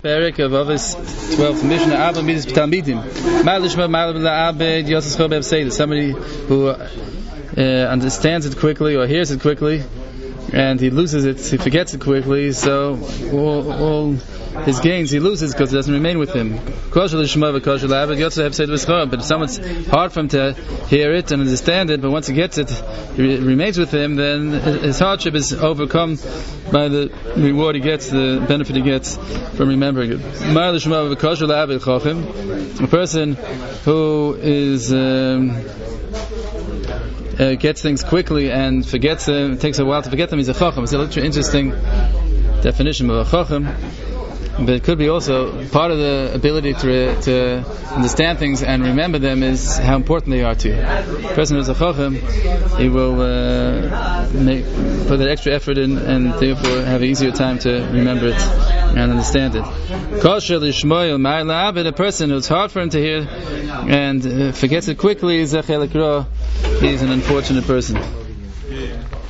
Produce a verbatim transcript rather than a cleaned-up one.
Perek of Avos twelve Mishnah Abba Midas Talmidim. Ma'alishma Ma'alibla Abed Yosef Chob Ebseid. Somebody who uh, understands it quickly or hears it quickly, and he loses it, he forgets it quickly. So all, all his gains he loses because it doesn't remain with him. But if someone's hard for him to hear it and understand it, but once he gets it, it remains with him, then his hardship is overcome by the reward he gets, the benefit he gets from remembering it. A person who is um, uh, gets things quickly and forgets them, it takes a while to forget them, he's a chacham. It's a little interesting definition of a chacham. But it could be also part of the ability to to understand things and remember them is how important they are to you. The person who's a chacham, he will uh, make, put that extra effort in and therefore have an easier time to remember it and understand it. But a person who's hard for him to hear and uh, forgets it quickly, he's an unfortunate person.